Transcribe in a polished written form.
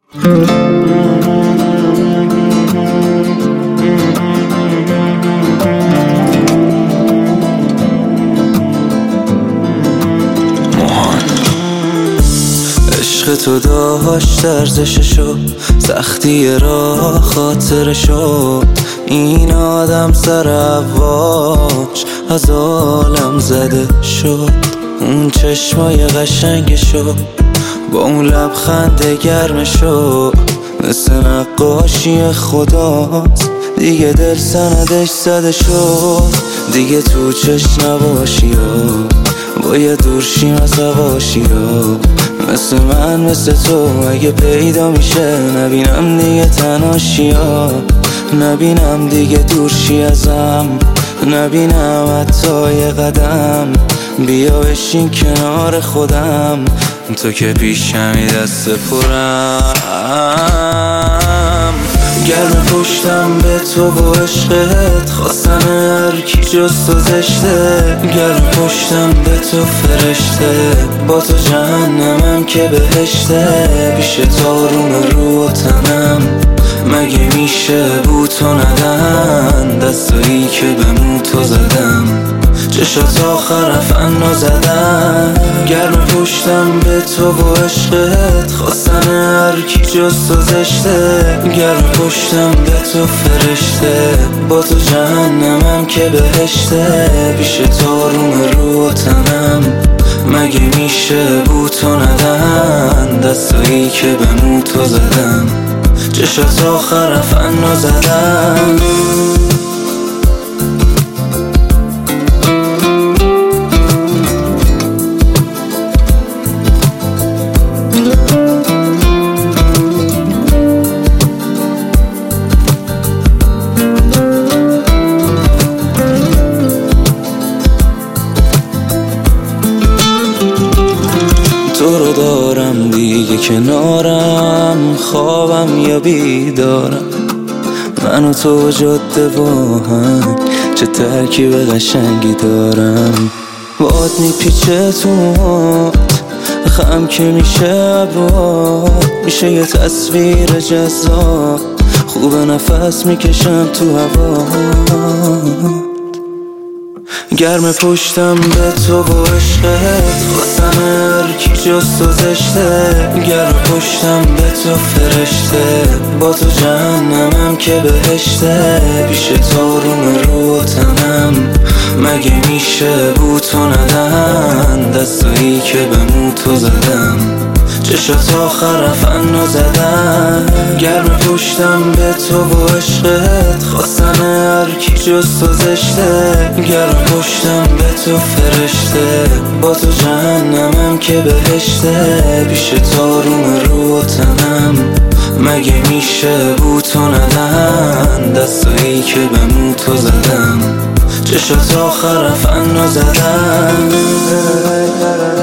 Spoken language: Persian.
عشق تو داشت ارزششو، سختی راه خاطرشو، این آدم سر افواج از عالم زده شد. اون چشمای قشنگشو با اون لبخند گرمشو، مثل نقاشی خداست دیگه دل سندش زده شد. دیگه تو چشم نباشی باید دور شیم از هواشی مثل من مثل تو اگه پیدا میشه، نبینم دیگه تنهاشی نبینم دیگه دورشی ازم، نبینم حتی یه قدم. بیا بشین کنار خودم، تو که پیشمی دست پرم. گرم پشتم به تو و عشقت، خواستن هر کی جز تو زشته. گرم پشتم به تو فرشته، با تو جهنمم که بهشته. پیش تارون رو تنم، مگه میشه بو تو ندن؟ دستایی که به مو تو زدم، چشات آخر فنا زدن. گرم پشتم به تو و عشقت، خواستن هر کی جز تو زشته. گرم پشتم به تو فرشته، با تو جهنمم که بهشته. پیش تارون رو تنم، مگه میشه بو تو ندن؟ دستایی که به مو تو زدم، چشات آخر فنا زدن. تو رو دارم دیگه کنارم، خوابم یا بیدارم، من و تو جاده با هم چه ترکیب قشنگی دارم. باد میپیچه تو موهات، خم که میشه ابروات، میشه یه تصویر جذاب، خوب نفس میکشم تو هوا. گرم پشتم به تو و عشقت، خواستم هر کی جز تو زشته. گرم پشتم به تو فرشته، با تو جهنمم که بهشته. پیش تارون رو تنم، مگه میشه بو تو ندن؟ دستایی که به مو تو زدم، چشات آخر فنا زدن. گرم پشتم به تو و عشقت، خواستن هر کی جز تو زشته. گرم پشتم به تو فرشته، با تو جهنمم که بهشته. پیش تارون رو تنم، مگه میشه بو تو ندن؟ دستایی که به مو تو زدم، چشات آخر فنا زدن.